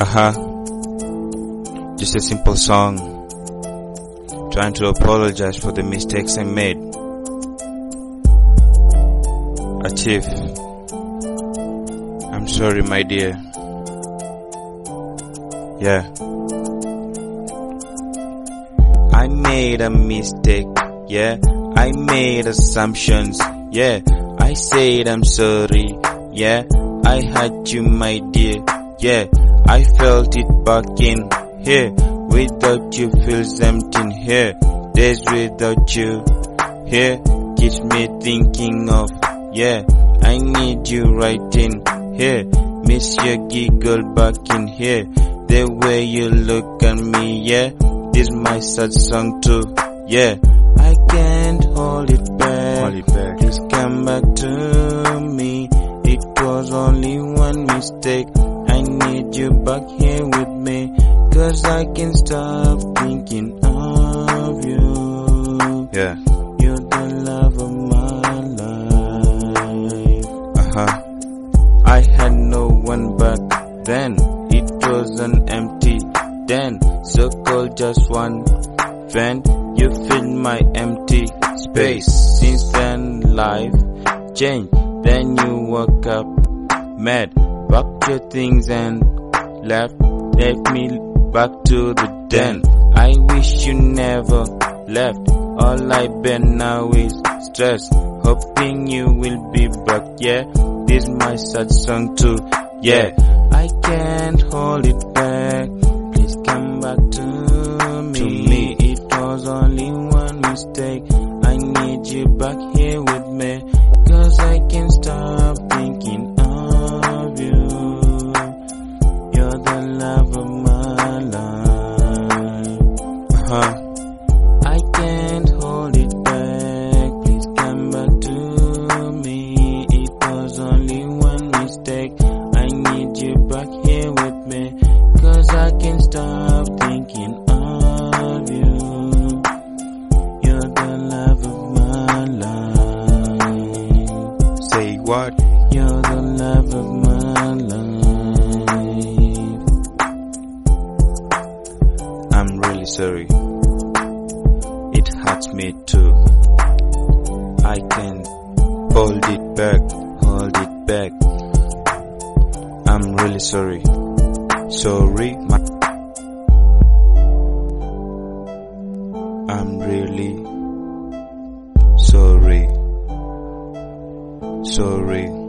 Just a simple song, trying to apologize for the mistakes I made. Chief, I'm sorry, my dear. Yeah, I made a mistake. Yeah, I made assumptions. Yeah, I said I'm sorry. Yeah, I had you, my dear. Yeah, I felt it back in here. Without you feels empty in here. Days without you here keeps me thinking of. Yeah, I need you right in here. Miss your giggle back in here. The way you look at me, yeah. This my sad song too. Yeah, I can't hold it back. Please come back to me. It was only one mistake. I need you back here with me, 'cause I can't stop thinking of you. Yeah, you're the love of my life. I had no one back then. It was an empty den. So called just one friend. You filled my empty space. Since then life changed. Then you woke up mad, packed your things and left me back to the den. I wish you never left. All I bear now is stress, hoping you will be back. Yeah, this my sad song too. Yeah, I can't hold it back. Please come back to me. It was only one mistake. I need you back here with me, 'cause I can't stop thinking of you. You're the love of my life. I can't hold it back. Please come back to me. It was only one mistake. I need you back here with me, 'cause I can't stop thinking of you. You're the love of my life. Say what? You're the love of my life. I'm really sorry. It hurts me too. I can't hold it back. I'm really sorry. I'm really sorry.